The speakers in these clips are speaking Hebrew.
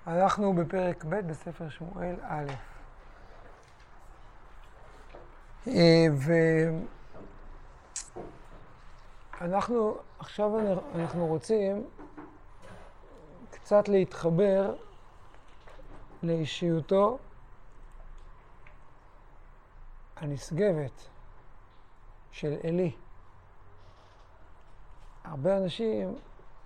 אנחנו בפרק ב' בספר שמואל א'. ואנחנו עכשיו אנחנו רוצים קצת להתחבר לאישיותו הנשגבת של אלי. הרבה אנשים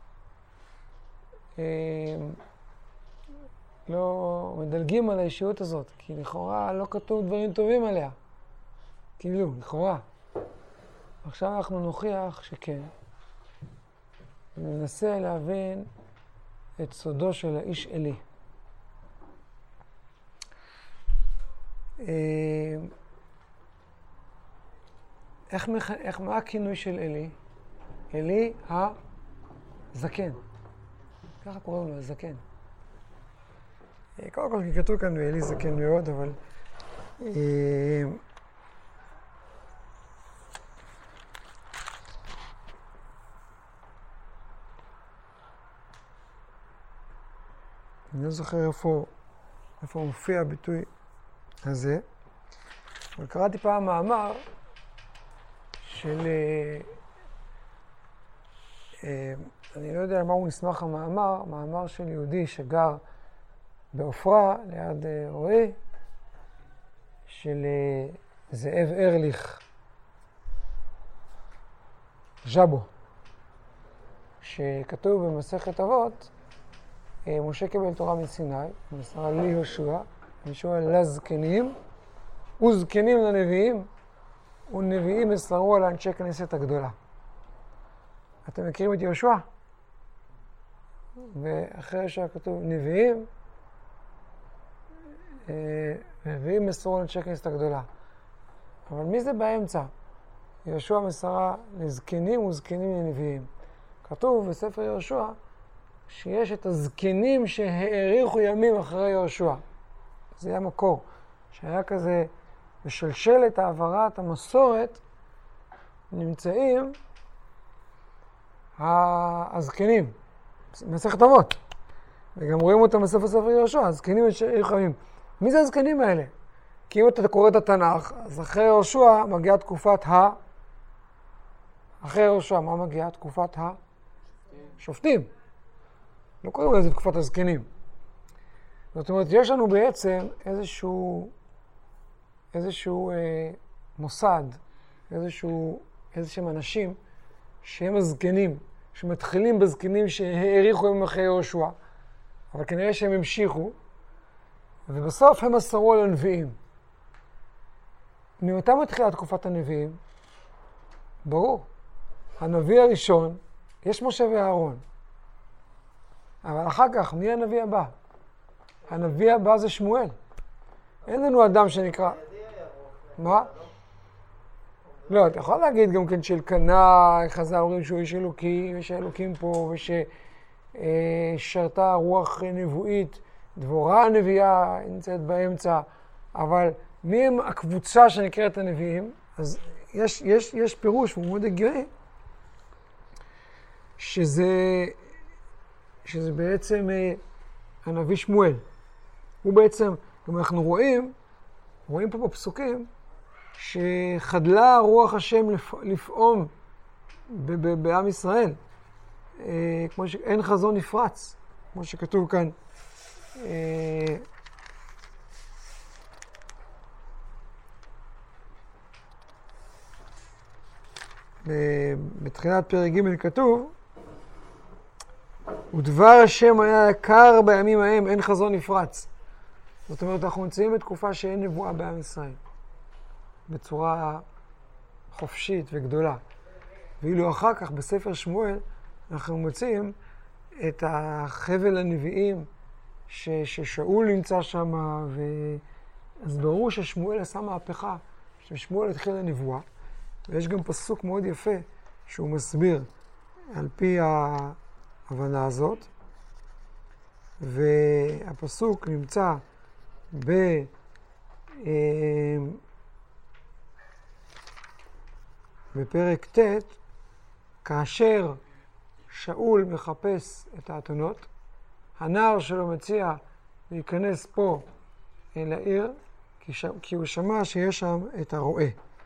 לא מדלגים על האישיות הזאת, כי לכאורה לא כתוב דברים טובים עליה. כאילו, לכאורה. עכשיו אנחנו נוכיח שכן. וננסה להבין את סודו של האיש אלי. מה הכינוי של אלי? אלי הזקן. ככה קוראים לו, הזקן. קודם כל, כי כתוב כאן אלי זקן מאוד, אבל אני לא זוכר איפה מופיע הביטוי הזה, אבל קראתי פעם מאמר של אני לא יודע על מה הוא נסמך המאמר, מאמר של יהודי שגר בעופרה ליד רועי, של זאב ארליך ז'אבו, שכתוב במסכת אבות, משה קיבל תורה מסיני, מסרה לי יהושע, יהושע לזקנים, וזקנים לנביאים, ונביאים מסרו על אנשי כנסת הגדולה. אתם מכירים את יהושע? ואחרי שכתוב נביאים, נביאים מסרו על אנשי כנסת הגדולה. אבל מי זה באמצע? יהושע מסרה לזקנים וזקנים לנביאים. כתוב בספר יהושע שיש את הזקנים שהאריכו ימים אחרי יהושע. זה היה מקור, שהיה כזה בשלשלת העברת המסורת נמצאים הזקנים, מסכת אבות. וגם רואים אותם בספר יהושע, הזקנים שהאריכו ימים. מי זה הזקנים האלה? כי אם אתה קורא את התנ"ך, אז אחרי יהושע מגיעה תקופת אחרי יהושע, מה מגיעה? תקופת השופטים. לא קוראים לזה תקופת הזקנים. זאת אומרת, יש לנו בעצם איזשהו מוסד, איזשהם אנשים שהם הזקנים, שמתחילים בזקנים שהאריכו ימים אחרי יהושע, אבל כנראה שהם המשיכו, ובסוף הם מסרו על הנביאים. ממתי מתחילה תקופת הנביאים? ברור. הנביא הראשון, יש משה ואהרון. אבל אחר כך, מי הנביא הבא? הנביא הבא זה שמואל. אין לנו אדם שנקרא... מה? לא, אתה יכול להגיד גם כן של קנה, חז"ל אומרים שהוא איש אלוקים, יש אלוקים פה, וששרתה רוח נבואית, דבורה הנביאה נמצאת באמצע, אבל מי הם הקבוצה שנקראת הנביאים? אז יש פירוש, הוא מאוד הגיוני, שזה בעצם הנביא שמואל. הוא בעצם, גם אנחנו רואים פה בפסוקים, שחדלה רוח השם לפעום בעם ישראל. כמו שאין חזון נפרץ, כמו שכתוב כאן. בתחילת פרק ג' כתוב, ודבר השם היה יקר בימים ההם, אין חזון נפרץ. זאת אומרת, אנחנו נמצאים בתקופה שאין נבואה בעם ישראל, בצורה חופשית וגדולה. ואילו אחר כך, בספר שמואל, אנחנו מוצאים את החבל הנביאים, ששאול נמצא שם, אז ברור ששמואל עשה מהפכה, ששמואל התחיל לנבואה, ויש גם פסוק מאוד יפה, שהוא מסביר על פי ההבנה הזאת, והפסוק נמצא בפרק ט', כאשר שאול מחפש את האתונות, הנער שלו מציע להיכנס פה אל העיר, כי הוא שמע שיש שם את הרועה.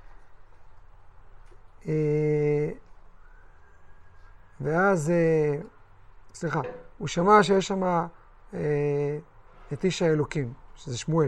ואז, סליחה, הוא שמע שיש שם את איש האלוקים, שזה שמואל.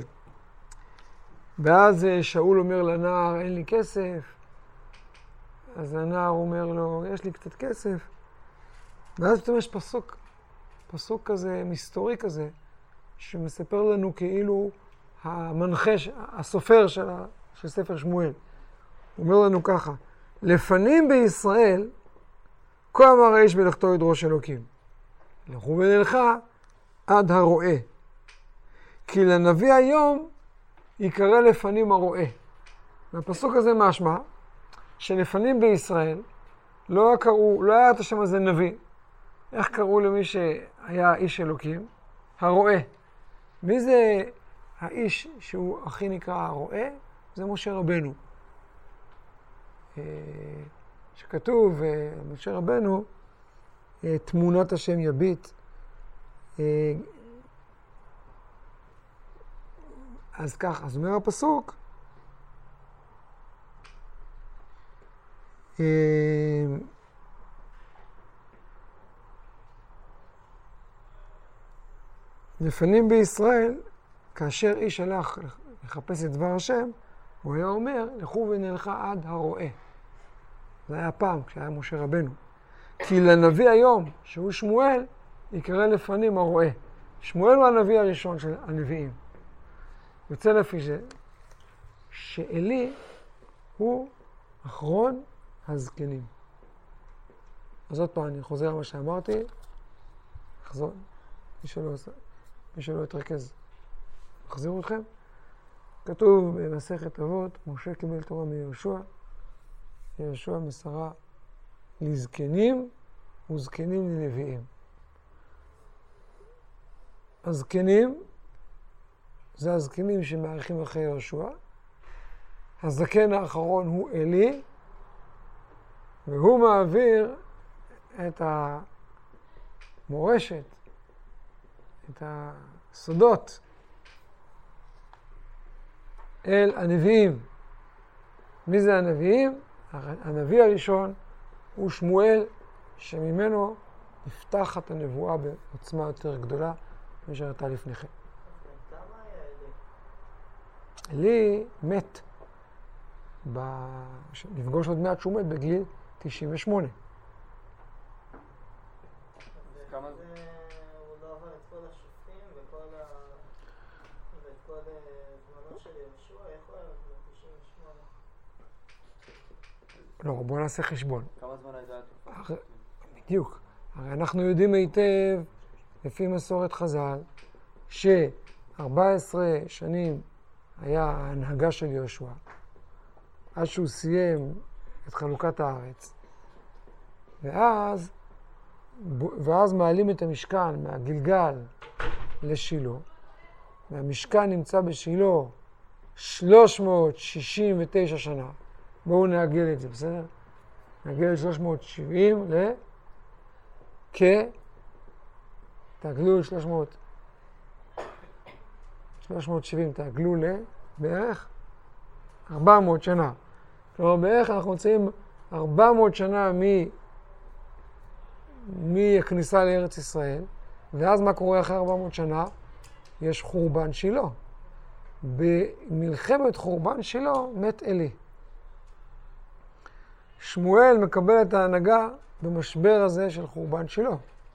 ואז שאול אומר לנער, אין לי כסף. אז הנער אומר לו, יש לי קצת כסף. ואז פתאום יש פסוק כזה, מסתורי כזה, שמספר לנו כאילו המנחה, הסופר של ספר שמואל. הוא אומר לנו ככה, לפנים בישראל, כה אמר האיש מלאכתו ידרוש אלוקים. לכו ונלכה עד הרועה. כי לנביא היום יקרא לפנים הרועה. והפסוק הזה משמע, שלפנים בישראל לא היה את השם הזה נביא. איך קראו למי שהיה איש אלוקים? הרועה. מי זה האיש שהוא הכי נקרא הרועה? זה משה רבנו. שכתוב, משה רבנו, תמונת השם יביט. אז כך, אז אומר הפסוק, לפנים בישראל, כאשר איש הלך לחפש את דבר השם, הוא היה אומר, לכו ונלכה עד הרועה. זה היה פעם, כשהיה משה רבנו. כי לנביא היום, שהוא שמואל, יקרא לפנים הרועה. שמואל הוא הנביא הראשון של הנביאים. יוצא לפי זה, שאלי הוא אחרון הזקנים. אז עוד פעם, אני חוזר על מה שאמרתי, אחזור, מי שלא יתרכז, אחזירו אתכם. כתוב במסכת אבות, משה קיבל תורה מיהושע, יהושע מסרה לזקנים וזקנים לנביאים. הזקנים זה הזקנים שמאריכים אחרי יהושע. הזקן האחרון הוא אלי, והוא מעביר את המורשת, את הסודות, אל הנביאים. מי זה הנביאים? הנביא הראשון הוא שמואל, שממנו נפתחת הנבואה בעוצמה יותר גדולה מאשר הייתה לפני כן. אלי מת, נפגוש עוד מעט שהוא מת בגיל 98. כמה זה הוא לא עבר את כל השופטים ואת כל זמנו של יהושע, יכול להיות 98. לא, בוא נעשה חשבון. כמה זמן הייתה התקופה? בדיוק. הרי אנחנו יודעים היטב, לפי מסורת חז"ל, ש14 שנים היה ההנהגה של יהושע, עד שהוא סיים את חלוקת הארץ. ואז מעלים את המשכן מהגלגל לשילה, והמשכן נמצא בשילה 369 שנה. בואו נעגל את זה, בסדר? נעגל 370 תעגלו 370, תעגלו בערך 400 שנה. כלומר, בערך אנחנו מוצאים 400 שנה מהכניסה לארץ ישראל, ואז מה קורה אחרי 400 שנה? יש חורבן שילה. במלחמת חורבן שילה מת אלי. שמואל מקבל את ההנהגה במשבר הזה של חורבן שילה.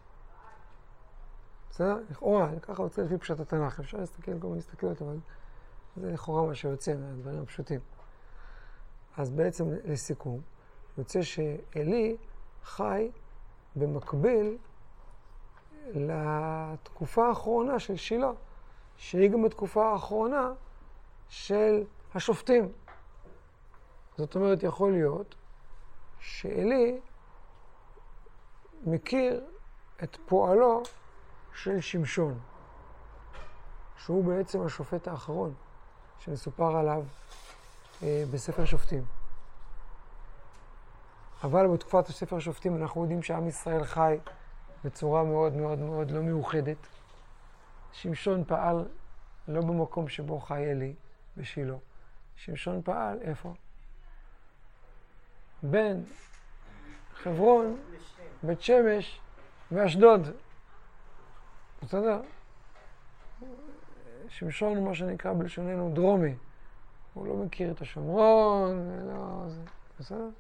בסדר? לכאורה, ככה יוצא לפי פשט התנ"ך. אפשר להסתכל על כל מיני הסתכלות, אבל זה לכאורה מה שיוצא מהדברים הפשוטים. אז בעצם לסיכום, יוצא שאלי חי במקביל לתקופה האחרונה של שילה, שהיא גם בתקופה האחרונה של השופטים. זאת אומרת, יכול להיות שאלי מכיר את פועלו של שמשון, שהוא בעצם השופט האחרון שמסופר עליו בספר שופטים. אבל בתקופת ספר שופטים אנחנו יודעים שעם ישראל חי בצורה מאוד מאוד מאוד לא מיוחדת. שמשון פעל לא במקום שבו חי אלי, בשילה. שמשון פעל, איפה? בין חברון, בית שמש ואשדוד. בסדר? שמשון הוא מה שנקרא בלשוננו דרומי. הוא לא מכיר את השומרון, ולא... בסדר?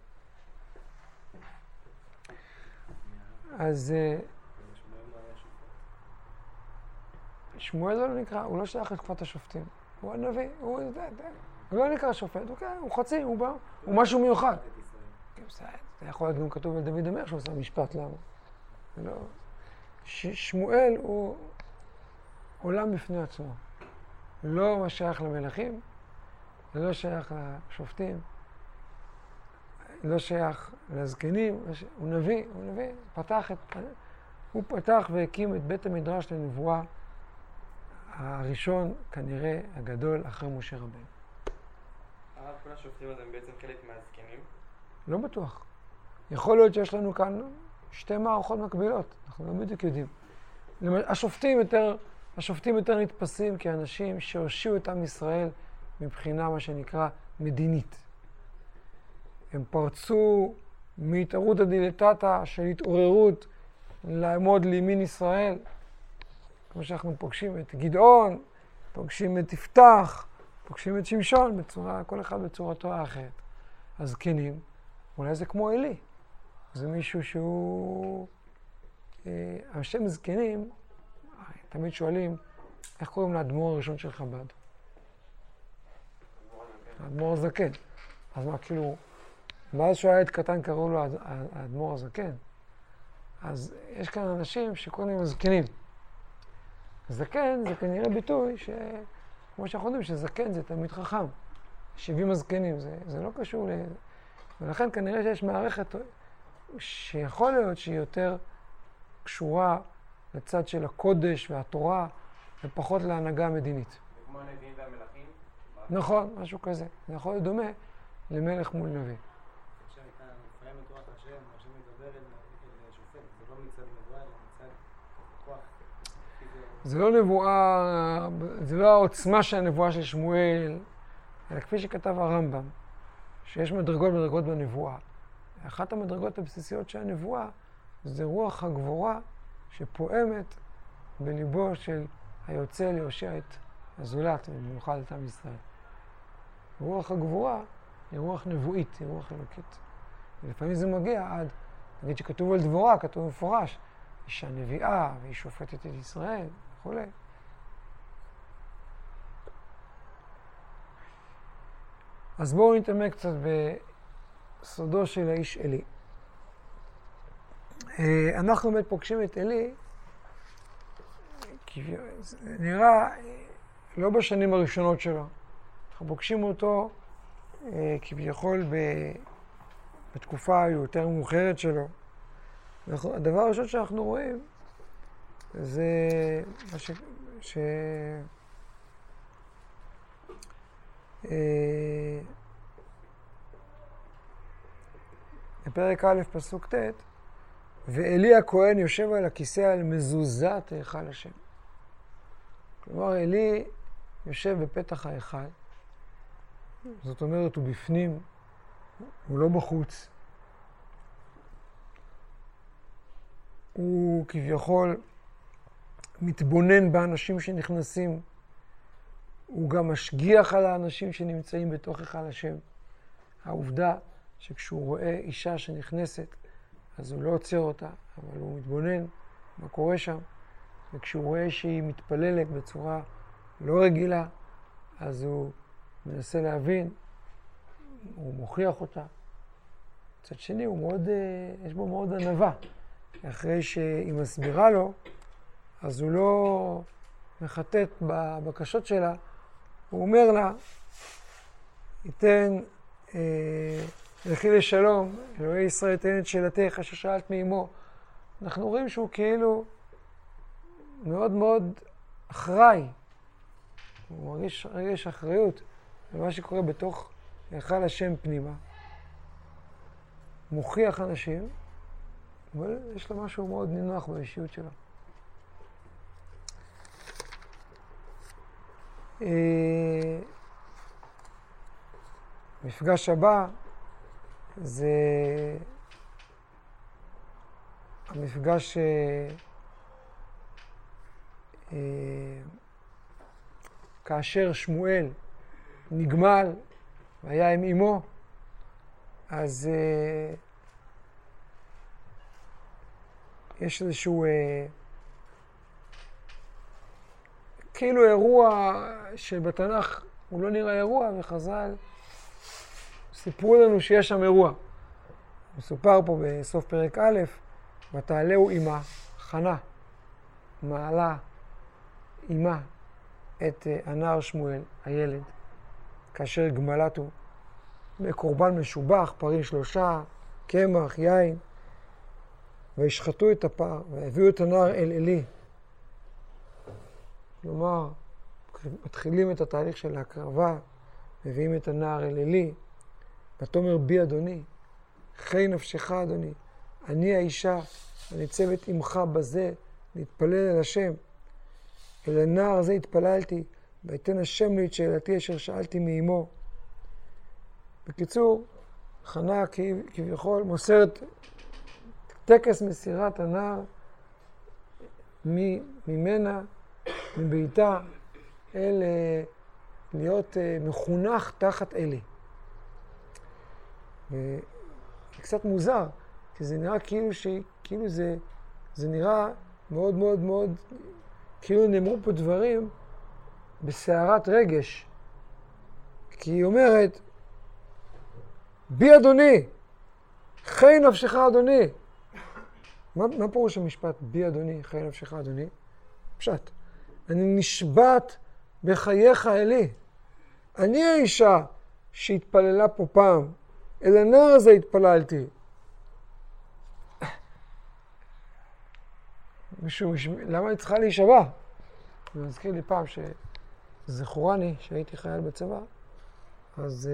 אז שמואל לא נקרא, הוא לא שייך לתקופת השופטים. הוא הנביא, הוא לא נקרא שופט, הוא חצי, הוא בא, הוא משהו מיוחד. זה יכול להיות גם כתוב על דוד המלך שהוא עושה משפט, למה? שמואל הוא עולם בפני עצמו. לא שייך למלכים, לא שייך לשופטים, לא שייך לזקנים, הוא נביא, הוא פתח והקים את בית המדרש לנבואה הראשון, כנראה הגדול, אחרי משה רבנו. הרב, כל השופטים אז הם בעצם חלק מהזקנים? לא בטוח. יכול להיות שיש לנו כאן שתי מערכות מקבילות, אנחנו לא בדיוק יודעים. השופטים יותר נתפסים כאנשים שהושיעו את עם ישראל מבחינה מה שנקרא מדינית. הם פרצו מהתערותא דילטטא של התעוררות לעמוד לימין ישראל, כמו שאנחנו פוגשים את גדעון, פוגשים את יפתח, פוגשים את שמשון, כל אחד בצורתו האחרת. הזקנים, אולי זה כמו אלי. זה מישהו שהוא... השם זקנים, תמיד שואלים, איך קוראים לאדמו"ר הראשון של חב"ד? האדמו"ר הזקן. אז מה, כאילו, מאז שהוא היה ילד קטן קראו לו האדמו"ר הזקן. אז יש כאן אנשים שקוראים להם הזקנים. זקן זה כנראה ביטוי כמו שאנחנו יודעים שזקן זה תלמיד חכם. 70 הזקנים, זה לא קשור ולכן כנראה שיש מערכת שיכול להיות שהיא יותר קשורה לצד של הקודש והתורה ופחות להנהגה המדינית. כמו הנביאים והמלכים? נכון, משהו כזה. זה יכול להיות דומה למלך מול נביא. עכשיו הייתה מפרעה מתורת השם, השם מדבר אל שופט, זה לא מצד נבואה, אלא מצד כוח. זה לא נבואה, זה לא העוצמה של הנבואה של שמואל, אלא כפי שכתב הרמב"ם, שיש מדרגות בנבואה. אחת המדרגות הבסיסיות של הנבואה זה רוח הגבורה שפועמת בליבו של היוצא להושיע את הזולת, במיוחד את עם ישראל. רוח הגבורה היא רוח נבואית, היא רוח אלוקית. ולפעמים זה מגיע עד, נגיד שכתוב על דבורה, כתוב מפורש, אישה נביאה והיא שופטת את ישראל וכו'. אז בואו נתעמק קצת בסודו של האיש אלי. אנחנו באמת פוגשים את אלי, נראה לא בשנים הראשונות שלו. אנחנו פוגשים אותו כביכול בתקופה היותר מאוחרת שלו. הדבר הראשון שאנחנו רואים זה בפרק א' פסוק ט', ואלי הכהן יושב על הכיסא על מזוזת היכל השם. כלומר, אלי יושב בפתח ההיכל, זאת אומרת, הוא בפנים, הוא לא בחוץ. הוא כביכול מתבונן באנשים שנכנסים, הוא גם משגיח על האנשים שנמצאים בתוך היכל השם. העובדה שכשהוא רואה אישה שנכנסת, אז הוא לא עוצר אותה, אבל הוא מתבונן מה קורה שם. וכשהוא רואה שהיא מתפללת בצורה לא רגילה, אז הוא מנסה להבין, הוא מוכיח אותה. מצד שני, יש בו מאוד ענווה. אחרי שהיא מסבירה לו, אז הוא לא מחטט בבקשות שלה, הוא אומר לה, ייתן לכי לשלום, אלוהי ישראל תן את שאלתך אשר שאלת מאמו. אנחנו רואים שהוא כאילו מאוד מאוד אחראי. הוא מרגיש אחריות למה שקורה בתוך היכל השם פנימה. מוכיח אנשים, אבל יש לו משהו מאוד נינוח באישיות שלו. המפגש הבא זה המפגש כאשר שמואל נגמל והיה עם אמו, אז יש איזשהו כאילו אירוע שבתנ"ך הוא לא נראה אירוע, וחז"ל סיפרו לנו שיש שם אירוע. מסופר פה בסוף פרק א', ותעלהו אמה, חנה, מעלה אמה את הנער שמואל, הילד, כאשר גמלתו בקורבן משובח, פרים 3, קמח, יין, וישחטו את הפר, והביאו את הנער אל עלי. כלומר, מתחילים את התהליך של ההקרבה, מביאים את הנער אל עלי, ותאמר בי אדוני, חי נפשך אדוני, אני האישה הניצבת עמך בזה, להתפלל אל השם. אל הנער הזה התפללתי, ויתן השם לי את שאלתי אשר שאלתי מאמו. בקיצור, חנה כביכול מוסרת טקס מסירת הנער ממנה, מביתה, אל להיות מחונך תחת אלי. וזה קצת מוזר, כי זה נראה כאילו זה נראה מאוד מאוד מאוד, כאילו נאמרו פה דברים בסערת רגש. כי היא אומרת, בי אדוני, חי נפשך אדוני. מה פירוש המשפט בי אדוני, חי נפשך אדוני? פשט. אני נשבעת בחייך אלי. אני האישה שהתפללה פה פעם. אל הנער הזה התפללתי. למה אני צריכה להישבע? זה מזכיר לי פעם שזכורני, שהייתי חייל בצבא, אז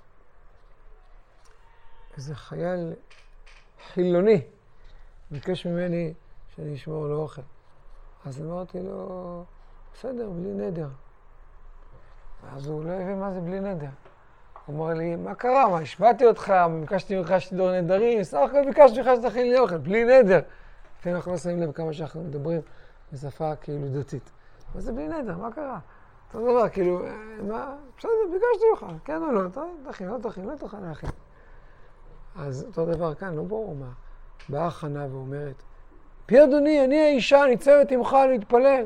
איזה חייל חילוני ביקש ממני שאני אשמור לו אוכל. אז אמרתי לו, בסדר, בלי נדר. אז הוא לא הבין מה זה בלי נדר. הוא אמר לי, מה קרה? מה, השבעתי אותך, ביקשתי ממך שתדור נדרים, סך הכל ביקשתי ממך שתכין לי אוכל, בלי נדר. לפעמים אנחנו לא שמים לב כמה שאנחנו מדברים בשפה כאילו דתית. מה זה בלי נדר? מה קרה? אותו דבר, כאילו, מה? בסדר, ביקשתי ממך, כן או לא? תכין, לא תכין, לא תוכל להכין. אז אותו דבר כאן, לא ברור מה. באה חנה ואומרת, פי אדוני, אני האישה, ניצבת עמך להתפלל.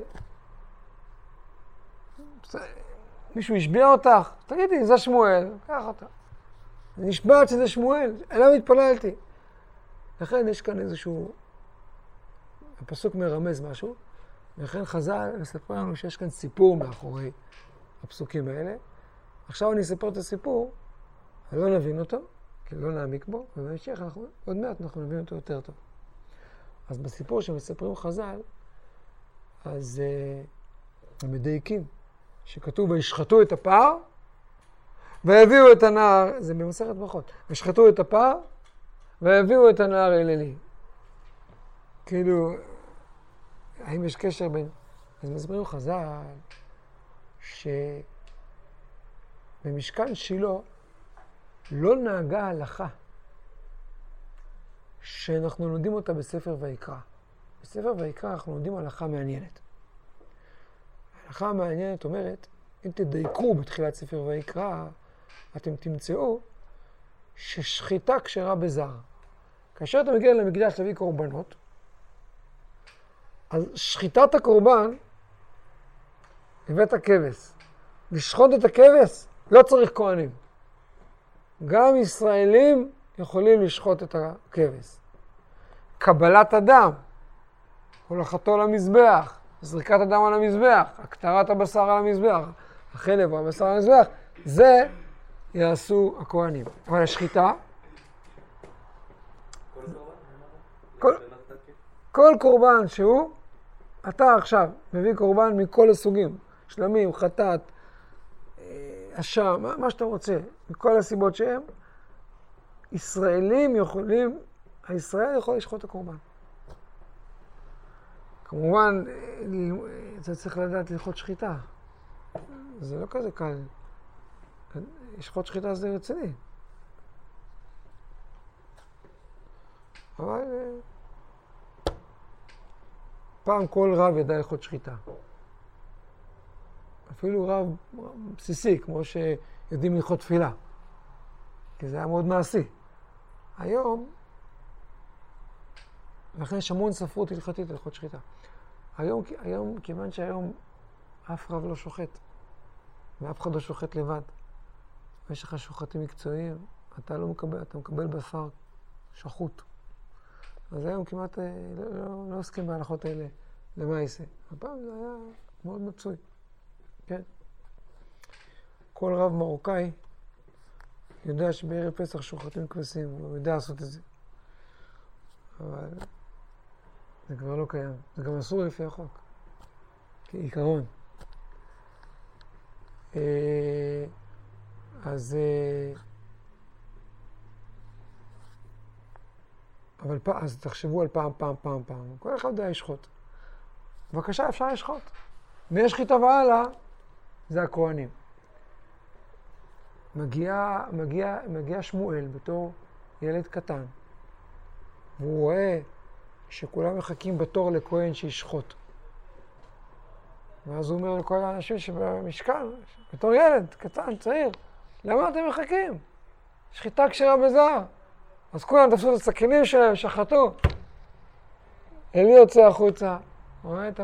מישהו השביע אותך? תגידי, זה שמואל, קח אותה. אני נשבעת שזה שמואל, אליו התפללתי. לכן יש כאן איזשהו, הפסוק מרמז משהו, ולכן חז"ל מספר לנו שיש כאן סיפור מאחורי הפסוקים האלה. עכשיו אני אספר את הסיפור, לא נבין אותו, כי לא נעמיק בו, ובהמשך עוד מעט אנחנו נבין אותו יותר טוב. אז בסיפור שמספרים חז"ל, אז הם מדייקים, שכתוב וישחטו את הפר, והביאו את הנער, זה במסכת ברכות, וישחטו את הפר, והביאו את הנער אל עלי. כאילו, האם יש קשר בין... אז מסבירים חז"ל, שבמשכן שילה לא נהגה הלכה, שאנחנו לומדים אותה בספר ויקרא. בספר ויקרא אנחנו לומדים הלכה מעניינת. ההלכה המעניינת אומרת, אם תדייקו בתחילת ספר ויקרא, אתם תמצאו ששחיטה כשרה בזר. כאשר אתה מגיע למקדש להביא קורבנות, אז שחיטת הקורבן, הבאת כבש. לשחוט את הכבש לא צריך כהנים. גם ישראלים יכולים לשחוט את הכבש. קבלת הדם, הולכתו למזבח, זריקת הדם על המזבח, הקטרת הבשר על המזבח, החלב או הבשר על המזבח, זה יעשו הכהנים. אבל השחיטה, כל קורבן שהוא, אתה עכשיו מביא קורבן מכל הסוגים, שלמים, חטאת, אשם, מה שאתה רוצה, מכל הסיבות שהם, ישראלים יכולים, הישראל יכול לשחוט את הקורבן. כמובן, אתה צריך לדעת ללכות שחיטה. זה לא כזה קל. לשחוט שחיטה זה רציני. אבל פעם כל רב ידע ללכות שחיטה. אפילו רב בסיסי, כמו שיודעים ללכות תפילה. כי זה היה מאוד מעשי. היום, לכן יש המון ספרות הלכתית ללכות שחיטה. היום, כיוון שהיום אף רב לא שוחט, ואף אחד לא שוחט לבד, ויש לך שוחטים מקצועיים, אתה מקבל בשר שחוט. אז היום כמעט לא עוסקים בהלכות האלה למעשה. הפעם זה היה מאוד מצוי. כן. כל רב מרוקאי יודע שבערב פסח שוחטים כבשים, הוא יודע לעשות את זה. אבל זה כבר לא קיים. זה גם אסור לפי החוק. כעיקרון. אז אז תחשבו על פעם. כל אחד יודע לשחוט. בבקשה, אפשר לשחוט. ויש שחיטה והלאה, זה הכהנים. מגיע שמואל בתור ילד קטן, והוא רואה שכולם מחכים בתור לכהן שישחוט. ואז הוא אומר לכל האנשים שבמשכן, בתור ילד קטן, צעיר, למה אתם מחכים? שחיטה כשרה בזר. אז כולם תפסו את הסכינים שלהם, שחטו. אלי יוצא החוצה. הוא רואה את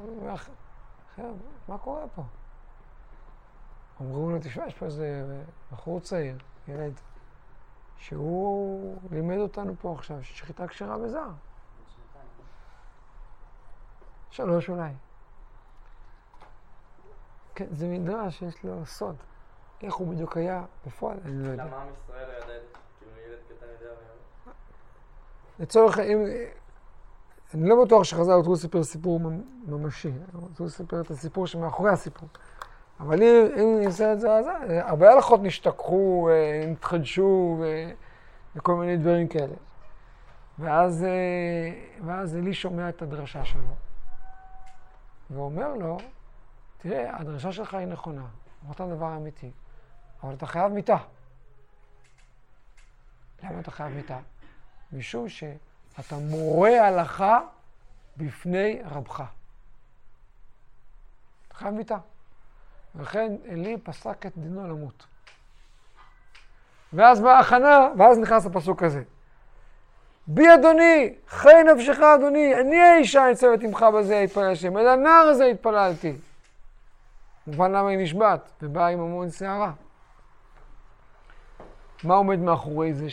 מה קורה פה? אמרו לו, תשמע, יש פה איזה בחור צעיר, ילד, שהוא לימד אותנו פה עכשיו, שחיטה כשרה בזר. 3 אולי. כן, זה מדרש שיש לו סוד. איך הוא בדיוק היה בפועל, אני לא יודע. למה עם ישראל היה ידע, כאילו ילד קטן יודע מה? לצורך, אני לא בטוח שחז"ל רצו לספר סיפור ממשי, רצו לספר את הסיפור שמאחורי הסיפור. אבל אם נעשה את זה, הרבה הלכות נשתכחו, נתחדשו וכל מיני דברים כאלה. ואז אלי שומע את הדרשה שלו, ואומר לו, תראה, הדרשה שלך היא נכונה, אמרת דבר אמיתי, אבל אתה חייב מיטה. למה אתה חייב מיטה? משום שאתה מורה הלכה בפני רבך. אתה חייב מיטה. ולכן אלי פסק את דינו למות. ואז באה הכנה, ואז נכנס הפסוק הזה. בי אדוני, חי נפשך אדוני, אני האישה ניצבת עמך בזה יתפלל השם, אל הנער הזה התפללתי. מובן למה היא נשבעת, ובאה עם המון שערה. מה עומד מאחורי זה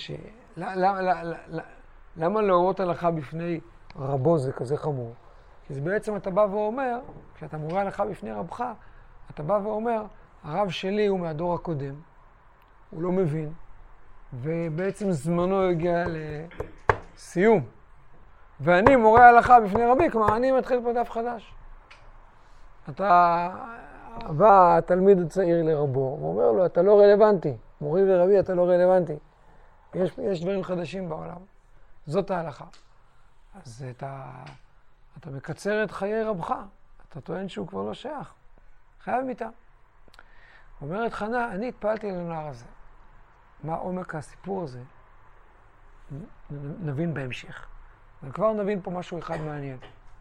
למה להורות הלכה בפני רבו זה כזה חמור? כי זה בעצם אתה בא ואומר, כשאתה מורה הלכה בפני רבך, אתה בא ואומר, הרב שלי הוא מהדור הקודם, הוא לא מבין, ובעצם זמנו הגיע לסיום. ואני מורה הלכה בפני רבי, כלומר אני מתחיל פה דף חדש. בא התלמיד הצעיר לרבו, הוא אומר לו, אתה לא רלוונטי, מורי ורבי אתה לא רלוונטי. יש דברים חדשים בעולם. זאת ההלכה. אז אתה מקצר את חיי רבך, אתה טוען שהוא כבר לא שייך. חייב מיטה. אומרת חנה, אני התפעלתי על הנער הזה. מה עומק הסיפור הזה? נבין בהמשך. אבל כבר נבין פה משהו אחד מעניין.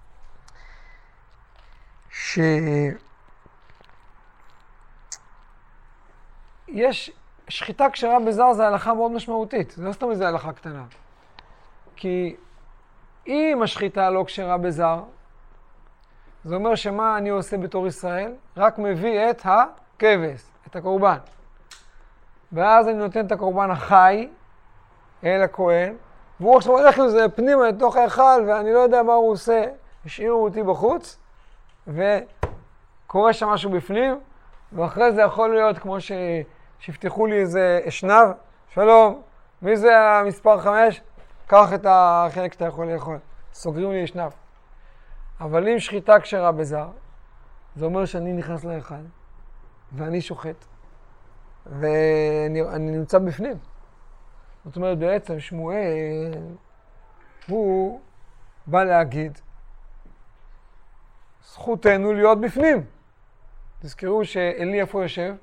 יש שחיטה כשרה בזר זה הלכה מאוד משמעותית. זה לא סתם איזה הלכה קטנה. כי אם השחיטה לא כשרה בזר, זה אומר שמה אני עושה בתור ישראל? רק מביא את הכבש, את הקורבן. ואז אני נותן את הקורבן החי אל הכהן, והוא עכשיו הולך לזה פנימה לתוך ההיכל, ואני לא יודע מה הוא עושה. השאירו אותי בחוץ, וקורה שם משהו בפנים, ואחרי זה יכול להיות כמו שיפתחו לי איזה אשנב, שלום, מי זה המספר 5? קח את החלק שאתה יכול לאכול. סוגרים לי אשנב. אבל אם שחיטה כשרה בזר, זה אומר שאני נכנס להיכל, ואני שוחט, ואני נמצא בפנים. זאת אומרת, בעצם שמואל, הוא בא להגיד, זכותנו להיות בפנים. תזכרו שאלי איפה יושב?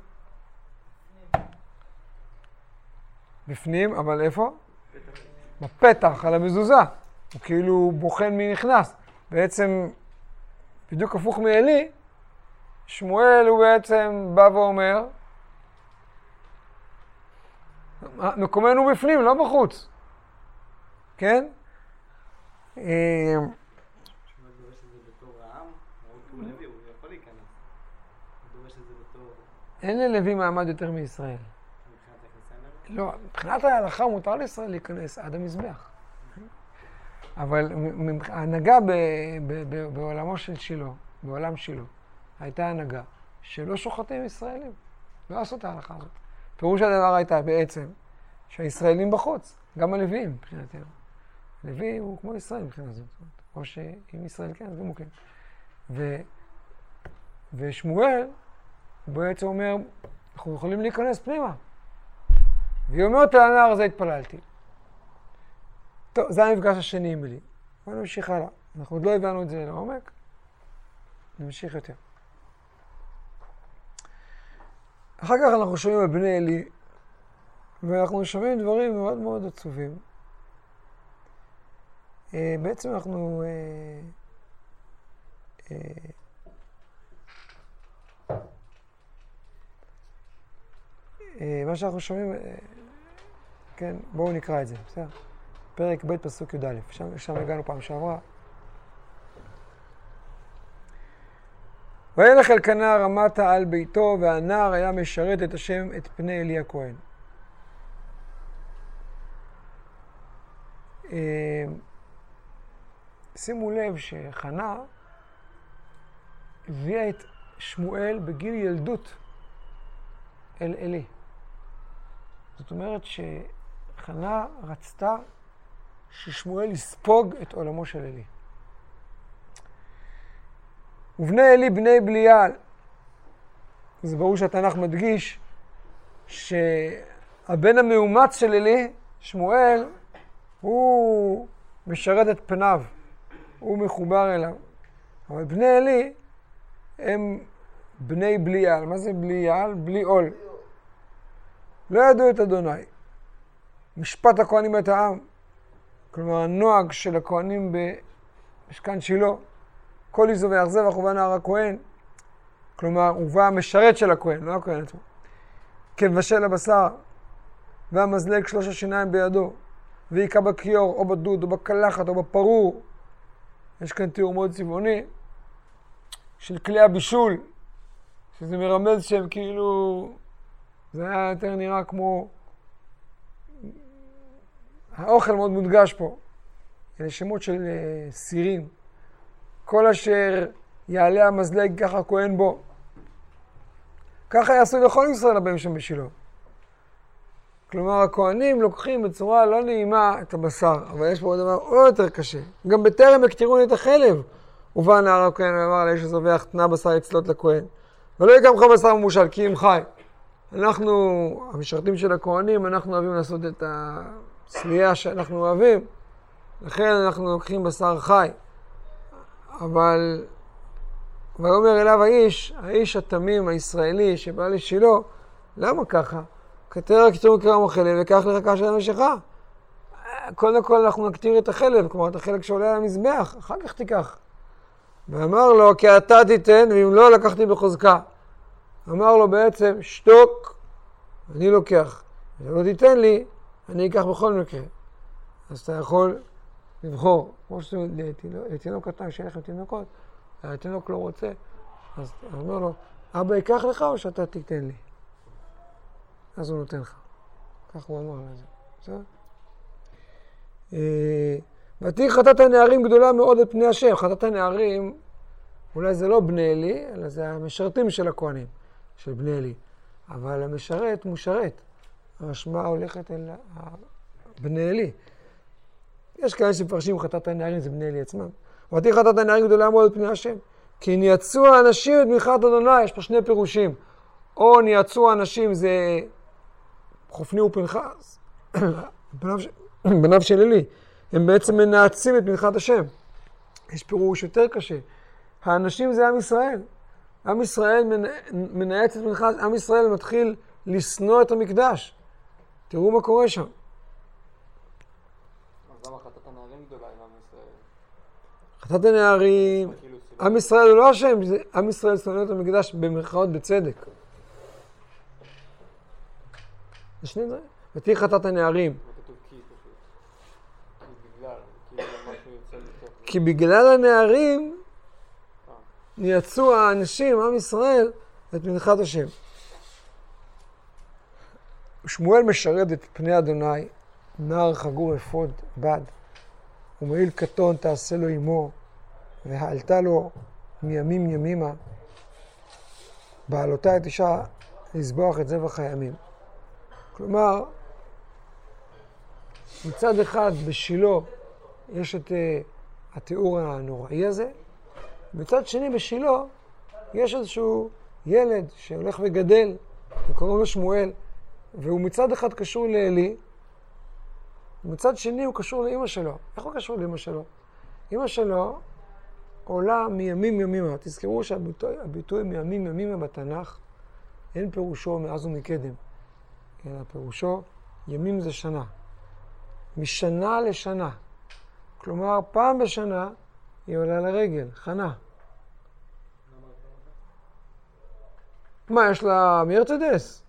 בפנים, אבל איפה? בפתח, על המזוזה. הוא כאילו בוחן מי נכנס. בעצם, בדיוק הפוך מאלי, שמואל הוא בעצם בא ואומר, מקומנו בפנים, לא בחוץ. כן? שמואל דורש את זה בתור העם, הוא לוי, הוא יכול להיכנס. הוא דורש את זה בתור... אין ללוי מעמד יותר מישראל. מבחינת הכניסה? לא, מבחינת ההלכה מותר לישראל להיכנס עד המזבח. אבל ההנהגה בעולמו של שילה, בעולם שילה, הייתה הנהגה שלא שוחטים ישראלים. לא עשו את ההלכה הזאת. פירוש הדבר הייתה בעצם שהישראלים בחוץ, גם הלוויים מבחינתנו. לוי הוא כמו ישראל מבחינת זאת. או שאם ישראל כן, אז גם הוא כן. ושמואל הוא בעצם אומר, אנחנו יכולים להיכנס פנימה. והיא אומרת על הנער הזה התפללתי. טוב, זה המפגש השני עם אלי. בואו נמשיך הלאה. אנחנו עוד לא הבנו את זה לעומק. נמשיך יותר. אחר כך אנחנו שומעים על בני אלי, ואנחנו שומעים דברים מאוד מאוד עצובים. בעצם אנחנו... מה שאנחנו שומעים... כן, בואו נקרא את זה, בסדר? פרק ב' פסוק י"א, שם הגענו פעם שעברה. וילך אלקנה רמתה על ביתו, והנער היה משרת את השם את פני אלי הכהן. שימו לב שחנה הביאה את שמואל בגיל ילדות אל אלי. זאת אומרת שחנה רצתה ששמואל יספוג את עולמו של אלי. ובני אלי בני בליעל. זה ברור שהתנ"ך מדגיש שהבן המאומץ של אלי, שמואל, הוא משרת את פניו, הוא מחובר אליו. אבל בני אלי הם בני בליעל. מה זה בליעל? בלי עול. לא ידעו את אדוני. משפט הכהנים את העם. כלומר, הנוהג של הכהנים במשכן שילה, כל איזו ויחזב אחובה נער הכהן. כלומר, הוא בא המשרת של הכהן, לא הכהן עצמו. כבשל הבשר, והמזלג 3 השיניים בידו, ויקע בכיור, או בדוד, או בקלחת, או בפרור. יש כאן תיאור מאוד צבעוני של כלי הבישול, שזה מרמז שהם כאילו... זה היה יותר נראה כמו... האוכל מאוד מודגש פה. אלה שמות של סירים. כל אשר יעלה המזלג ככה כהן בו. ככה יעשו לכל ישראל הבאים שם בשילה. כלומר, הכהנים לוקחים בצורה לא נעימה את הבשר, אבל יש פה עוד דבר עוד יותר קשה. גם בטרם הקטירוני את החלב, ובא נער הכהן ואמר לאיש הזובח, תנה בשר יצלות לכהן. ולא יקם לך בשר ממושל, כי אם חי. אנחנו, המשרתים של הכהנים, אנחנו אוהבים לעשות את הצלייה שאנחנו אוהבים. לכן אנחנו לוקחים בשר חי. אבל אומר אליו האיש התמים הישראלי שבא לשילה, למה ככה? כתר הקטור קרם החלב וכך לך כאשר המשכה. קודם כל אנחנו נקטיר את החלב, כלומר את החלק שעולה על המזבח, אחר כך תיקח. ואמר לו, כי אתה תיתן, ואם לא לקחתי בחוזקה. אמר לו בעצם, שתוק, אני לוקח. אם לא תיתן לי, אני אקח בכל מקרה. אז אתה יכול לבחור. כמו לתינוק קטן, שיהיה לכם תינוקות, התינוק לא רוצה, אז אומר לו, אבא ייקח לך או שאתה תיתן לי? אז הוא נותן לך. כך הוא אמר לזה. בסדר? ותהי חטאת הנערים גדולה מאוד את פני השם. חטאת הנערים, אולי זה לא בני אלי, אלא זה המשרתים של הכהנים, של בני אלי. אבל המשרת משרת. הרשמה הולכת אל בני אלי. יש כאלה שמפרשים חטאת הנערים, זה בני אלי עצמם. ותהי חטאת הנערים גדולה מאוד את פני השם. כי ניצו האנשים את תמיכת אדוני. יש פה שני פירושים. או ניצו האנשים זה חופני ופנחס, בניו של אלי. הם בעצם מנעצים את תמיכת השם. יש פירוש יותר קשה. האנשים זה עם ישראל. עם ישראל מנאץ את מנחת, עם ישראל מתחיל לשנוא את המקדש. תראו מה קורה שם. אז למה חטאת הנערים גדולה עם עם ישראל? חטאת הנערים, עם ישראל הוא לא אשם, עם ישראל שונא את המקדש במרכאות בצדק. זה שני דברים. ותהי חטאת הנערים. כתוב כי פשוט. כי בגלל, כאילו משהו יוצא לתוך. כי בגלל הנערים יצאו האנשים, עם ישראל, את מנחת השם. שמואל משרת את פני אדוני, נער חגור אפוד בד, ומעיל קטון תעשה לו עמו, והעלתה לו מימים ימימה, בעלותה את אישה לזבוח את זבח הימים. כלומר, מצד אחד בשילה יש את התיאור הנוראי הזה, מצד שני בשילה יש איזשהו ילד שהולך וגדל, וקוראים לו שמואל, והוא מצד אחד קשור לאלי, ומצד שני הוא קשור לאמא שלו. איך הוא קשור לאמא שלו? אמא שלו עולה מימים ימימה. תזכרו שהביטוי מימים ימימה בתנ"ך אין פירושו מאז ומקדם, אלא פירושו ימים זה שנה. משנה לשנה. כלומר, פעם בשנה היא עולה לרגל, חנה. מה, יש לה מרצדס?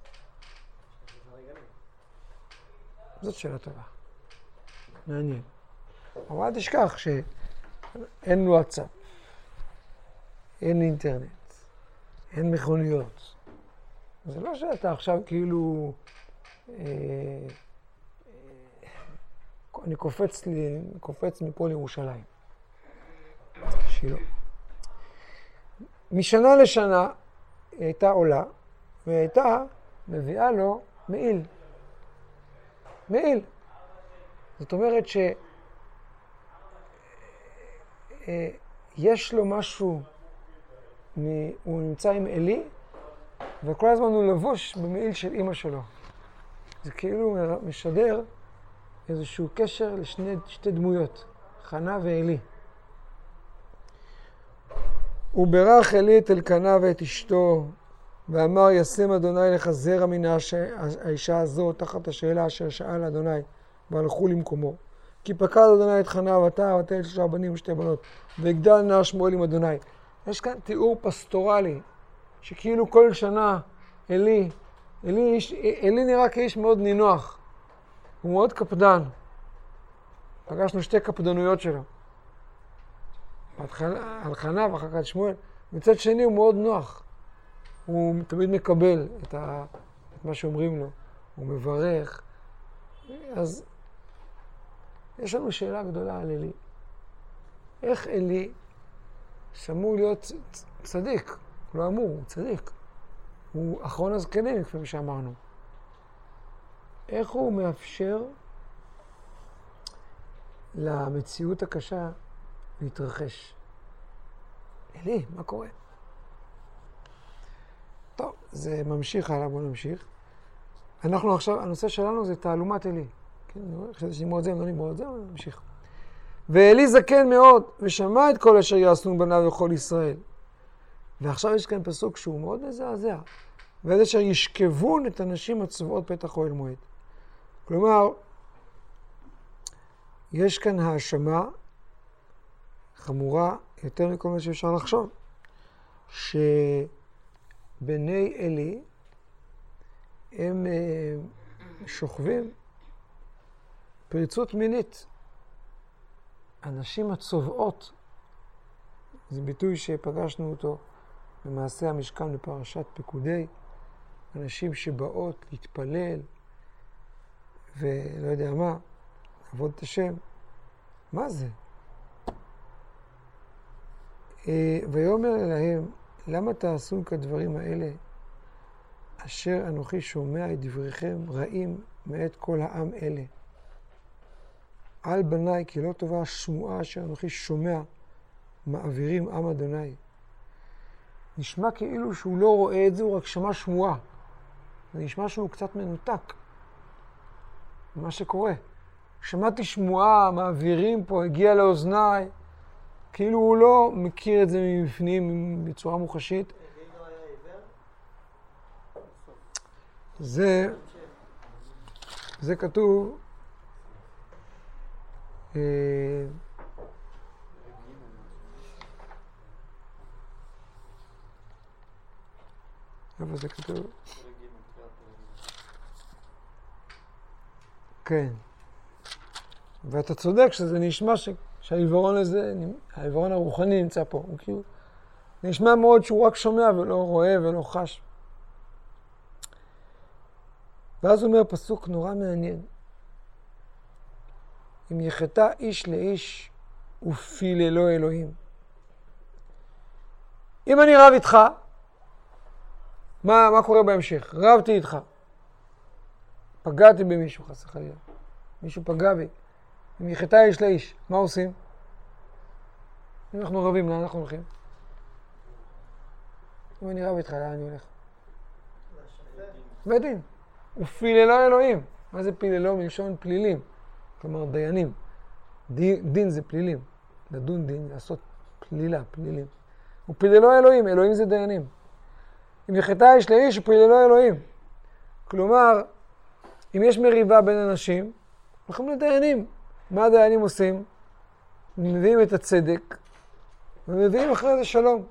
זאת שאלה טובה. מעניין. אבל אל תשכח שאין וואטסאפ, אין אינטרנט, אין מכוניות. זה לא שאתה עכשיו כאילו... אני קופץ מפה לירושלים. שילה. משנה לשנה היא הייתה עולה, והייתה מביאה לו מעיל. מעיל. זאת אומרת שיש לו משהו, הוא נמצא עם אלי, וכל הזמן הוא לבוש במעיל של אמא שלו. זה כאילו משדר איזשהו קשר לשתי דמויות, חנה ואלי. הוא ברך אלי את אלקנה ואת אשתו, ואמר ישם אדוני לך זרע מן האישה הזו תחת השאלה אשר שאל אדוני, והלכו למקומו. כי פקד אדוני את חנה ותער ותהל 3 בנים ו2 בנות, והגדל נער שמואל עם אדוני. יש כאן תיאור פסטורלי, שכאילו כל שנה אלי נראה כאיש מאוד נינוח, הוא מאוד קפדן. פגשנו 2 קפדנויות שלו. על חנה ואחר כך שמואל. מצד שני הוא מאוד נוח. הוא תמיד מקבל את מה שאומרים לו. הוא מברך. אז יש לנו שאלה גדולה על אלי. איך אלי שאמור להיות צדיק? הוא לא אמור, הוא צדיק. הוא אחרון הזקנים, כפי שאמרנו. איך הוא מאפשר למציאות הקשה להתרחש? אלי, מה קורה? טוב, זה ממשיך הלאה, בואו נמשיך. אנחנו עכשיו, הנושא שלנו זה תעלומת אלי. כן, חשבתי שנגמור את זה, אם לא נגמור את זה, אבל נמשיך. ואלי זקן מאוד, ושמע את כל אשר יעשו בניו וכל ישראל. ועכשיו יש כאן פסוק שהוא מאוד מזעזע. ועד אשר ישכבון את הנשים הצבועות פתח אוהל מועד. כלומר, יש כאן האשמה חמורה יותר מכל מה שאפשר לחשוב. שבני אלי הם שוכבים פריצות מינית. הנשים הצובעות, זה ביטוי שפגשנו אותו במעשה המשכן בפרשת פקודי, אנשים שבאות להתפלל ולא יודע מה, לעבוד את השם. מה זה? ויאמר אליהם, למה תעשו כדברים האלה, אשר אנוכי שומע את דבריכם רעים מאת כל העם אלה. על בניי כי לא טובה השמועה אשר אנוכי שומע, מעבירים עם אדוני. נשמע כאילו שהוא לא רואה את זה, הוא רק שמע שמועה. זה נשמע שהוא קצת מנותק ממה שקורה. שמעתי שמועה, מעבירים פה, הגיע לאוזניי, כאילו הוא לא מכיר את זה מבפנים בצורה מוחשית. זה כתוב איפה זה כתוב? כן. ואתה צודק שזה נשמע שהעיוורון הזה, העיוורון הרוחני נמצא פה. הוא כאילו נשמע מאוד שהוא רק שומע ולא רואה ולא חש. ואז הוא אומר פסוק נורא מעניין. אם יחטא איש לאיש ופיללו אלוהים. אם אני רב איתך, מה קורה בהמשך? רבתי איתך. פגעתי במישהו, חס וחלילה. מישהו פגע בי. אם יחטא איש לאיש, מה עושים? אם אנחנו רבים, לאן אנחנו הולכים? אם אני רב איתך, לאן אני הולך? בית דין. ופיללו אלוהים. מה זה פיללו? מלשון פלילים. כלומר, דיינים. דין זה פלילים. לדון דין, לעשות פלילה, פלילים. ופיללו אלוהים. אלוהים זה דיינים. אם יחטא איש לאיש, ופיללו אלוהים. כלומר, אם יש מריבה בין אנשים, הולכים לדיינים. מה הדיינים עושים? מביאים את הצדק, ומביאים אחרי זה שלום.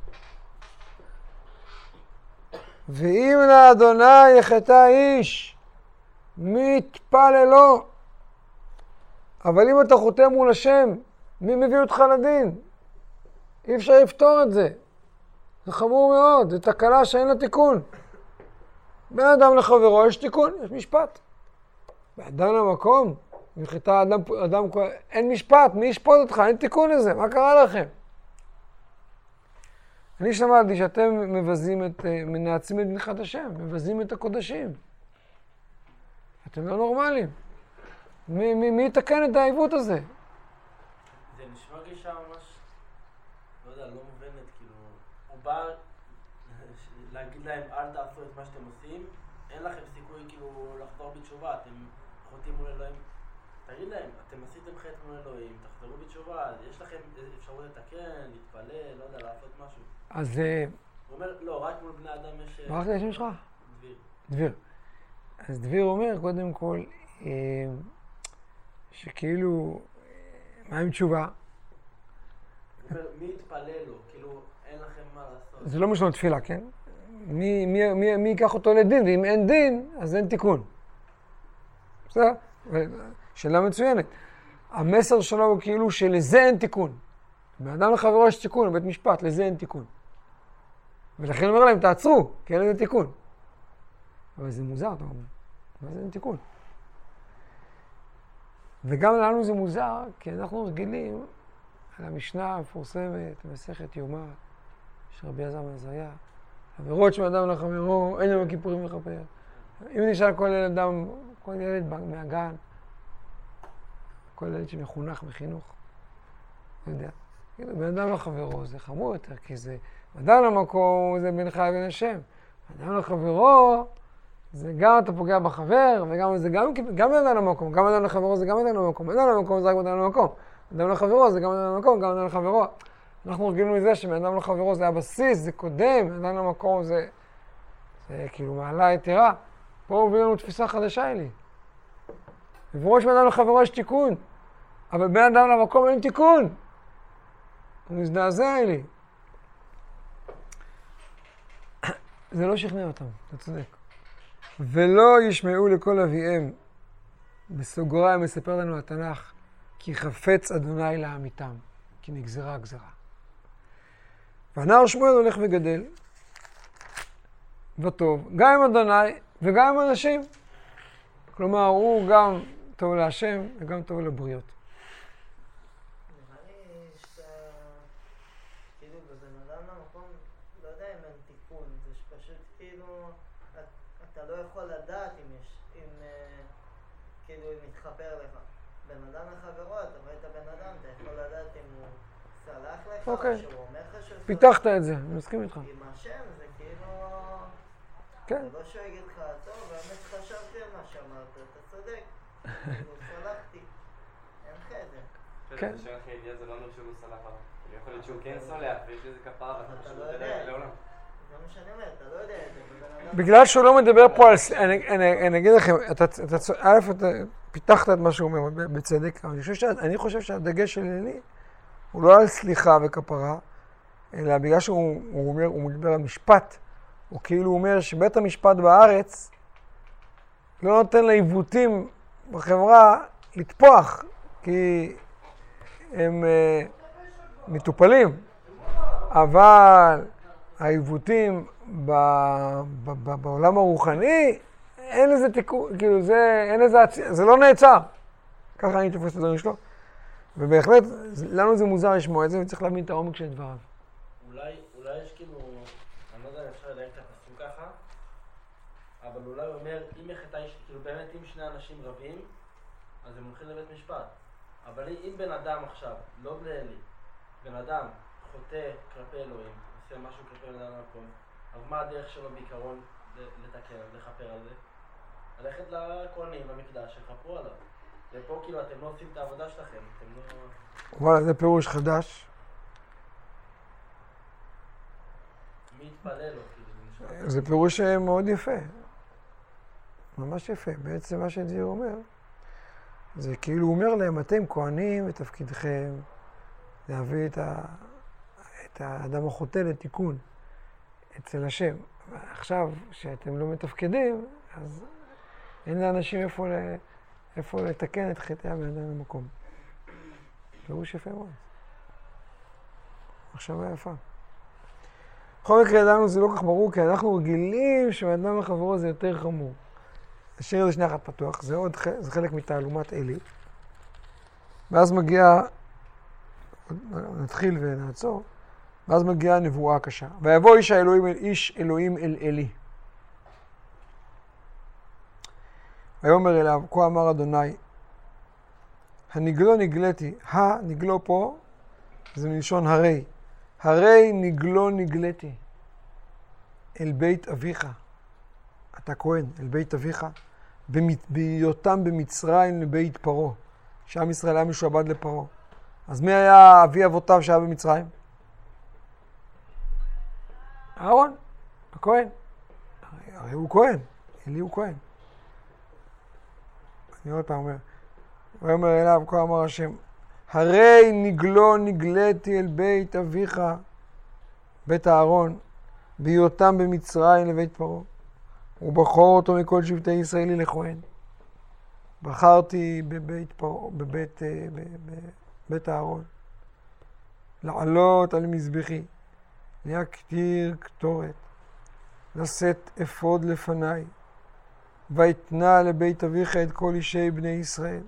ואם לאדוני יחטא איש, מתפללו. אבל אם אתה חוטא מול השם, מי מביא אותך לדין? אי אפשר לפתור את זה. זה חמור מאוד, זה תקלה שאין לה תיקון. בין אדם לחברו יש תיקון, יש משפט. באדם למקום, יחטא אדם, אין משפט, מי ישפוט אותך? אין תיקון לזה, מה קרה לכם? אני שמעתי שאתם מנעצים את מנחת השם, מבזים את הקודשים. אתם לא נורמליים. מי יתקן את העיוות הזה? זה נשמע גישה ממש, לא יודע, לא מובנת, כאילו, הוא בא להגיד להם אל תעשו את מה שאתם עושים, אין לכם סיכוי כאילו לחזור בתשובה, אתם חוטאים מול אלוהים. תגיד להם, אתם עשיתם חטא מול אלוהים, תחזרו בתשובה, יש לכם אפשרות לתקן, להתפלל, לא יודע, לעשות משהו. אז... הוא אומר, לא, רק מול בני אדם יש... מה רק לשם שלך? דביר. דביר. אז דביר אומר, קודם כל, שכאילו, מה עם תשובה? הוא אומר, מי יתפלל לו? כאילו, אין לכם מה לעשות. זה לא משנה תפילה, כן? מי ייקח אותו לדין? ואם אין דין, אז אין תיקון. בסדר? שאלה מצוינת. המסר שלו הוא כאילו שלזה אין תיקון. באדם לחברו יש תיקון, בבית משפט, לזה אין תיקון. ולכן אומר להם, תעצרו, כי אין לזה תיקון. אבל זה מוזר, אתה אומר. מה זה אין תיקון? וגם לנו זה מוזר, כי אנחנו רגילים על המשנה המפורסמת, מסכת יומא, של רבי אלעזר בן עזריה, עבירות של אדם לחברו, אין יום הכיפורים לכפר. אם נשאל כל ילד מהגן, כל ילד שמחונך בחינוך, לא יודע. בן אדם לחברו זה חמור יותר, כי זה אדם למקום זה בינך לבין השם. אדם לחברו זה גם אתה פוגע בחבר, וגם זה גם אדם למקום, גם אדם לחברו זה גם אדם למקום. אדם למקום זה רק אדם למקום. אדם לחברו זה גם אדם למקום, גם אדם לחברו. אנחנו רגילים מזה שבאדם לחברו זה הבסיס, זה קודם, אדם למקום זה כאילו מעלה יתרה. פה הוא הביא לנו תפיסה חדשה אלי. ובראש מאדם לחברו יש תיקון, אבל בין אדם למקום אין תיקון. הוא מזדעזע אלי. זה לא שכנע אותם, אתה צודק. ולא ישמעו לכל אביהם. בסוגריים מספר לנו התנ"ך, כי חפץ אדוני לעמיתם, כי נגזרה הגזרה. והנער שמואל הולך וגדל, וטוב, גם עם אדוני וגם עם אנשים. כלומר, הוא גם טוב להשם וגם טוב לבריות. נראה לי שאתה, כאילו, בבן אדם למקום, לא יודע אם אין תיקון, זה שפשוט כאילו, אתה לא יכול לדעת אם כאילו, אם מתחבר לך. בן אדם לחברו, אתה רואה את הבן אדם, אתה יכול לדעת אם הוא סלח לך, או שהוא אומר לך שהוא סלח. פיתחת את זה, אני מסכים איתך. עם השם זה כאילו... כן. זה לא שהוא יגיד לך, טוב, באמת חשבתי על מה שאמרת, אתה צודק. סלחתי. אין לך את זה. כן. השם הכי ידיעה זה לא אומר שהוא סלח עליו. יכול להיות שהוא כן סולח, ויש איזה כפרה, אתה שהוא לא יודע יודע. לעולם. מה שאני אומר, אתה לא יודע את זה, ובן אדם... בגלל שהוא לא מדבר פה על... אני אגיד לכם, א', אתה פיתחת את מה שהוא אומר בצדק, אבל אני חושב שהדגש של אלי הוא לא על סליחה וכפרה, אלא בגלל שהוא אומר, הוא מדבר על משפט, הוא כאילו אומר שבית המשפט בארץ לא נותן לעיוותים בחברה לתפוח, כי הם מטופלים, אבל העיוותים בעולם הרוחני, אין לזה תיקון, כאילו זה לא נעצר. ככה אני תופס את הדברים שלו. ובהחלט, לנו זה מוזר לשמוע את זה, וצריך להבין את העומק של דבריו. אולי יש כאילו, אני לא יודע אם אפשר לדייק את הפסוק ככה, אבל אולי הוא אומר, אם החטא, כאילו באמת אם שני אנשים רבים, אז הם הולכים לבית משפט. אבל אם בן אדם עכשיו, לא בלי, בן אדם חוטא כלפי אלוהים, עושה משהו כלפי בן אדם המקום, אז מה הדרך שלו בעיקרון לתקן, לכפר על זה? ללכת לכהנים, למקדש, שחפרו עליו. ופה כאילו אתם לא עושים את העבודה שלכם, אתם לא... וואלה, זה פירוש חדש. מי יתפלל לו, כאילו? זה פירוש מאוד יפה. ממש יפה. בעצם מה שדביר אומר, זה כאילו הוא אומר להם, אתם כהנים ותפקידכם להביא את האדם החוטא לתיקון אצל השם. עכשיו, שאתם לא מתפקדים, אז אין לאנשים איפה לתקן את חטאי הבן אדם במקום. פירוש יפה מאוד. מחשבה יפה. בכל מקרה לנו זה לא כך ברור, כי אנחנו רגילים שבן אדם לחברו זה יותר חמור. נשאיר את זה שנייה אחת פתוח, זה חלק מתעלומת אלי. ואז מגיע, נתחיל ונעצור, ואז מגיעה הנבואה הקשה. ויבוא איש אלוהים אל אלי. ויאמר אליו, כה אמר אדוני, הנגלו נגלתי, נגלו פה, זה מלשון הרי. הרי נגלו נגלתי אל בית אביך. אתה כהן, אל בית אביך, בהיותם במצרים לבית פרעה. שעם ישראל היה משועבד לפרעה. אז מי היה אבי אבותיו שהיה במצרים? אהרון, הכהן. הרי הוא כהן, אלי הוא כהן. אני עוד פעם אומר, ויאמר אליו, כה אמר השם, הרי נגלו נגלתי אל בית אביך, בית אהרון, בהיותם במצרים לבית פרעה. ובחור אותו מכל שבטי ישראלי לכהן. בחרתי בבית אהרון, לעלות על מזבחי, להקטיר קטורת, לשאת אפוד לפניי, ויתנה לבית אביך את כל אישי בני ישראל.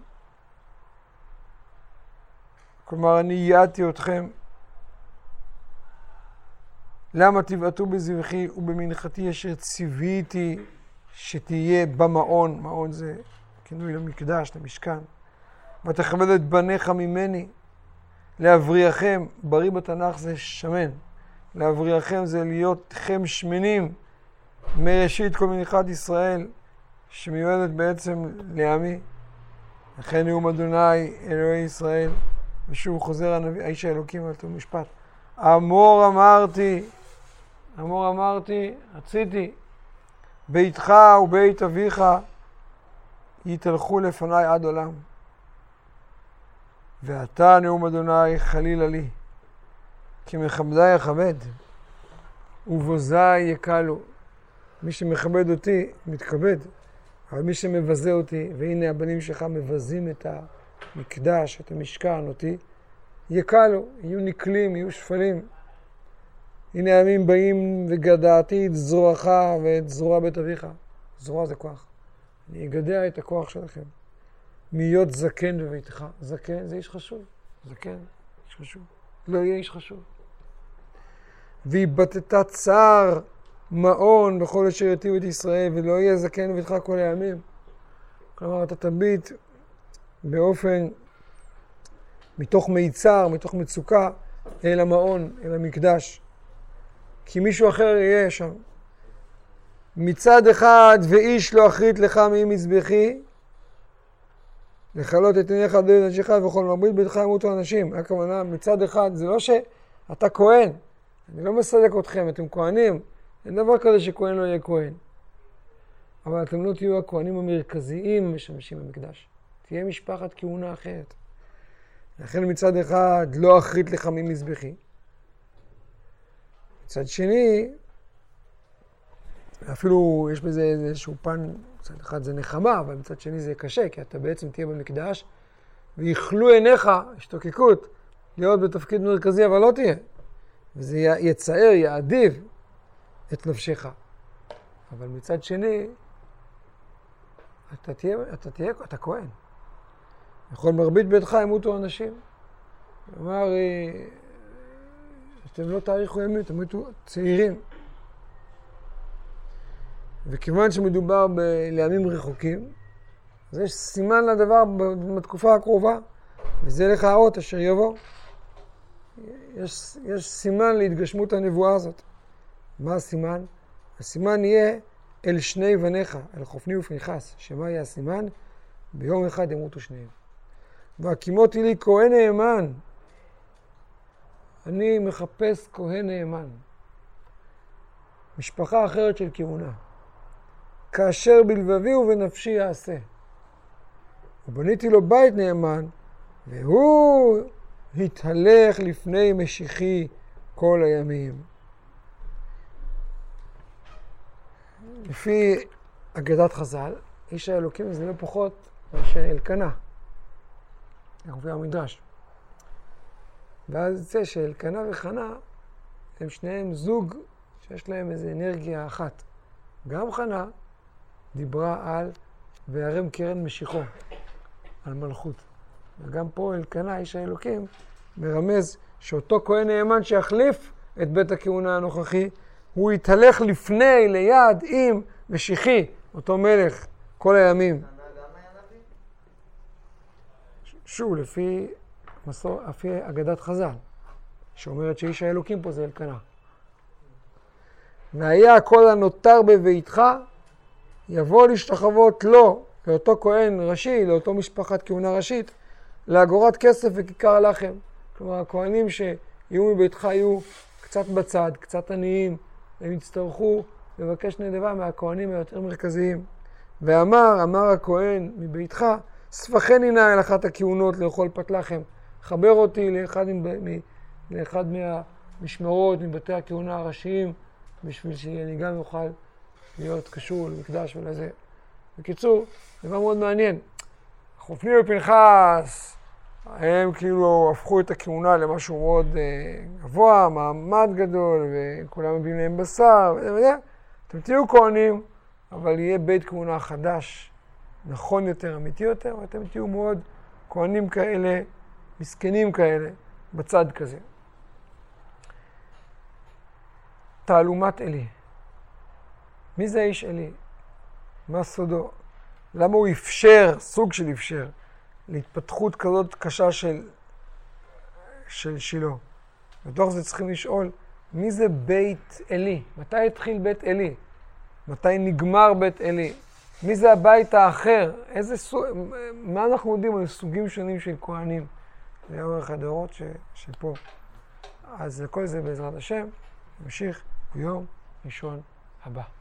כלומר, אני ייעדתי אתכם. למה תבעטו בזבחי ובמנחתי אשר ציוויתי שתהיה במעון, מעון זה כינוי למקדש, למשכן. ותכבד את בניך ממני, להבריחם, בריא בתנ"ך זה שמן, להבריחם זה ליותכם שמנים, מראשית כל מנחת ישראל, שמיועדת בעצם לעמי. לכן נאום אדוני אלוהי ישראל, ושוב חוזר הנביא, האיש האלוקים על אותו משפט. אמור אמרתי, רציתי, ביתך ובית אביך יתהלכו לפניי עד עולם. ואתה נאום אדוני חלילה לי, כי מכבדי יכבד, ובוזי יקלו. מי שמכבד אותי מתכבד, אבל מי שמבזה אותי, והנה הבנים שלך מבזים את המקדש, את המשכן, אותי, יקלו, יהיו נקלים, יהיו שפלים. הנה הימים באים וגדעתי את זרועך ואת זרוע בית אביך. זרוע זה כוח. אני אגדע את הכוח שלכם. להיות זקן בביתך. זקן זה איש חשוב. זקן, איש חשוב. לא יהיה איש חשוב. והיבטת צער מעון בכל אשר יתיב את ישראל, ולא יהיה זקן בביתך כל הימים. כלומר, אתה תביט באופן, מתוך מיצר, מתוך מצוקה, אל המעון, אל המקדש. כי מישהו אחר יהיה שם. מצד אחד, ואיש לא אחרית לך ממזבחי, לכלות את עיניך עד אנשיך וכל מרבית ביתך ימותו אנשים. הכוונה, מצד אחד, זה לא שאתה כהן, אני לא מסלק אתכם, אתם כהנים, אין דבר כזה שכהן לא יהיה כהן. אבל אתם לא תהיו הכהנים המרכזיים משמשים במקדש. תהיה משפחת כהונה אחרת. לכן מצד אחד לא אחרית לך ממזבחי. מצד שני, אפילו יש בזה איזשהו פן, מצד אחד זה נחמה, אבל מצד שני זה קשה, כי אתה בעצם תהיה במקדש, ויכלו עיניך, השתוקקות, להיות בתפקיד מרכזי, אבל לא תהיה. וזה יצער, יעדיב את נפשך. אבל מצד שני, אתה כהן. בכל מרבית ביתך ימותו אנשים. כלומר, אתם לא תאריכו ימים, אתם ימותו צעירים. וכיוון שמדובר לימים רחוקים, אז יש סימן לדבר בתקופה הקרובה, וזה לך האות אשר יבוא. יש סימן להתגשמות הנבואה הזאת. מה הסימן? הסימן יהיה אל שני בניך, אל חופני ופנחס. שמה יהיה הסימן? ביום אחד ימותו שניהם. והקימותי לי כהן נאמן. אני מחפש כהן נאמן. משפחה אחרת של כהונה. כאשר בלבבי ובנפשי יעשה. ובניתי לו בית נאמן, והוא התהלך לפני משיחי כל הימים. לפי אגדת חז"ל, איש האלוקים זה לא פחות מאשר אלקנה. כך מופיע המדרש. ואז יצא שאלקנה וחנה הם שניהם זוג שיש להם איזו אנרגיה אחת. גם חנה דיברה על וירם קרן משיחו, על מלכות. וגם פה אלקנה, איש האלוקים, מרמז שאותו כהן נאמן שיחליף את בית הכהונה הנוכחי, הוא יתהלך לפני, ליד, עם משיחי, אותו מלך, כל הימים. חנה גם היה נביא? שוב, לפי אגדת חז"ל, שאומרת שאיש האלוקים פה זה אלקנה. והיה הכל הנותר בביתך, יבוא להשתחוות לו, לאותו כהן ראשי, לאותו משפחת כהונה ראשית, לאגורת כסף וכיכר לחם. כלומר, הכהנים שיהיו מביתך יהיו קצת בצד, קצת עניים, הם יצטרכו לבקש נדבה מהכהנים היותר מרכזיים. אמר הכהן מביתך, ספחני נא אל אחת הכהונות לאכול פת לחם. חבר אותי לאחד מהמשמרות מבתי הכהונה הראשיים, בשביל שאני גם אוכל להיות קשור למקדש ולזה. בקיצור, דבר מאוד מעניין. חופני ופנחס, הם כאילו הפכו את הכהונה למשהו מאוד גבוה, מעמד גדול, וכולם מביאים להם בשר, וזה. אתם תהיו כהנים, אבל יהיה בית כהונה חדש, נכון יותר, אמיתי יותר, ואתם תהיו מאוד כהנים כאלה, מסכנים כאלה, בצד כזה. תעלומת אלי. מי זה האיש אלי? מה סודו? למה הוא אפשר, סוג של אפשר, להתפתחות כזאת קשה של שילה? בתוך זה צריכים לשאול, מי זה בית אלי? מתי התחיל בית אלי? מתי נגמר בית אלי? מי זה הבית האחר? מה אנחנו יודעים על סוגים שונים של כהנים? זה אורך הדורות שפה. אז כל זה בעזרת השם, נמשיך ביום ראשון הבא.